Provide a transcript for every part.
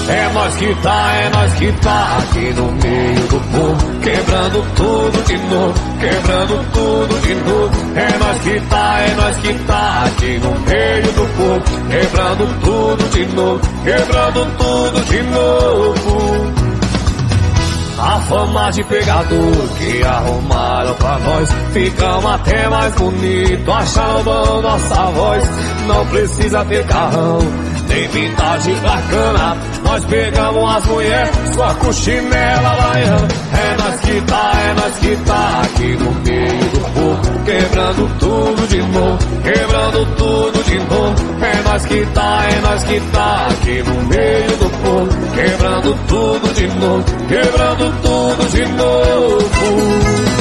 É nós que tá aqui no meio do povo, quebrando tudo de novo, quebrando tudo de novo. É nós que tá aqui no meio do povo, quebrando tudo de novo, quebrando tudo de novo. A fama de pegador que arrumaram pra nós, ficamos até mais bonito, achando bom nossa voz. Não precisa ter carrão, nem vintagem bacana, nós pegamos as mulheres só com chinela baiana. É nós que tá aqui no meio do povo, quebrando tudo de novo, quebrando tudo de novo. É nós que tá aqui no meio do povo, quebrando tudo de novo, quebrando tudo de novo.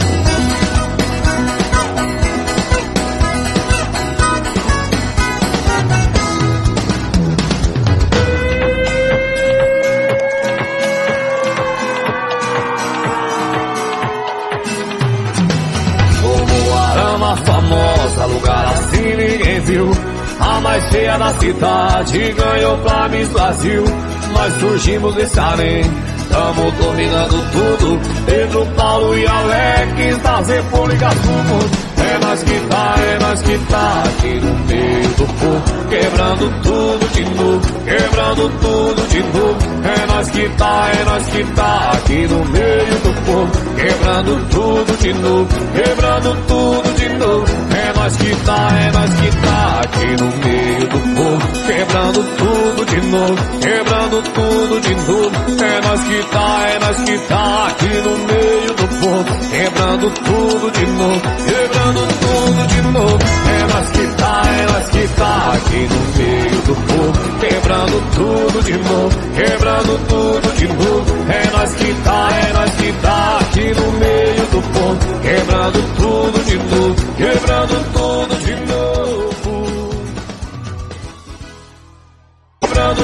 Famosa, lugar assim ninguém viu. A mais feia da cidade ganhou pra Miss Brasil. Nós surgimos desse harém, tamo dominando tudo. Pedro, Paulo e Alex das repúblicas do mundo. É nós que tá aqui no meio do povo, quebrando tudo de novo, quebrando tudo de novo. É nós que tá aqui no meio do povo, quebrando tudo de novo, quebrando tudo de novo. É nós que tá aqui no meio do povo, quebrando tudo de novo, quebrando tudo de novo. É nós que tá aqui no meio do povo, quebrando tudo de novo, quebrando tudo de novo. É nós que tá aqui no meio do povo, quebrando tudo de novo, quebrando tudo de novo. É nós que tá aqui no meio do povo, quebrando tudo.